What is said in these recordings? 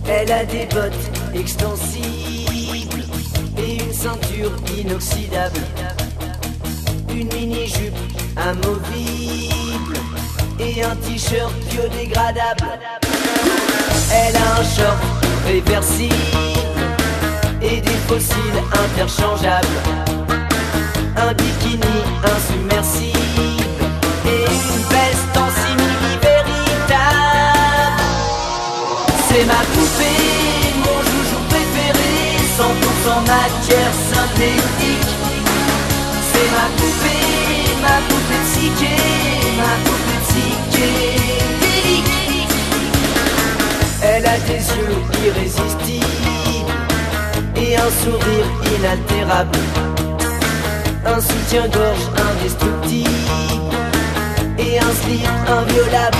Elle a des bottes extensibles et une ceinture inoxydable, une mini-jupe amovible et un t-shirt biodégradable. Elle a un short réversible et des fossiles interchangeables, un bikini insubmersible et une veste en simili véritable. C'est ma poupée, mon joujou préféré, 100% matière synthétique. C'est ma poupée psyché, ma poupée psychédélique. Elle a des yeux irrésistibles et un sourire inaltérable, un soutien-gorge indestructible et un slip inviolable.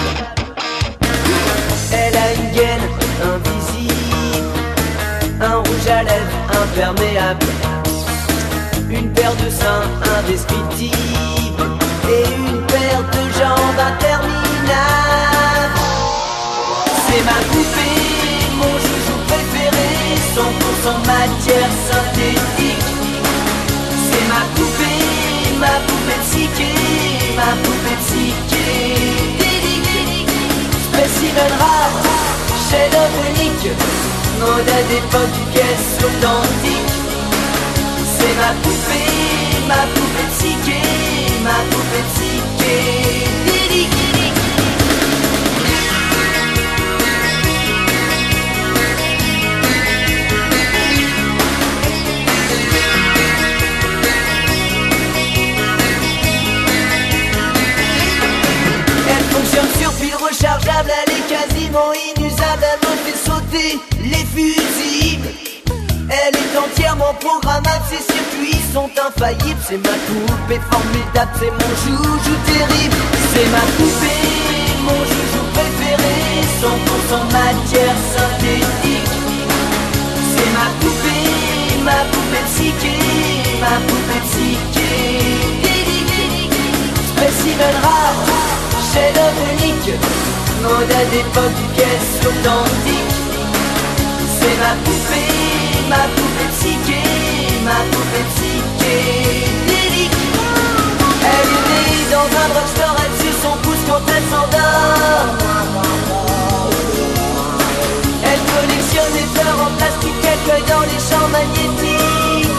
Elle a une gaine invisible, un rouge à lèvres imperméable, une paire de seins indescriptibles et une paire de jambes interminables. C'est ma poupée, mon joujou préféré, 100% matière synthétique. C'est ma poupée psyché, ma poupée psychédélique. Spécimen rare, chef-d'œuvre unique, mode d'époque, pièce authentique. C'est ma poupée psyché, ma poupée psychédélique. Sur pile rechargeable, elle est quasiment inusable. Elle me fait sauter les fusibles. Elle est entièrement programmable, ses circuits sont infaillibles. C'est ma poupée formidable, c'est mon joujou terrible. C'est ma poupée, mon joujou préféré, 100% matière synthétique. C'est ma poupée psyché, ma poupée psychédélique. Spécimen rare, chef-d'œuvre unique, mode d'époque, pièce authentique. C'est ma poupée psyché, ma poupée psychédélique. Elle est née dans un drugstore, elle suit son pouce quand elle s'endort. Elle collectionne les fleurs en plastique qu'elle cueille dans les champs magnétiques.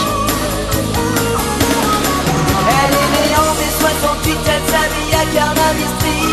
Elle est née en mai 68, elle s'habille à Carnaby Street.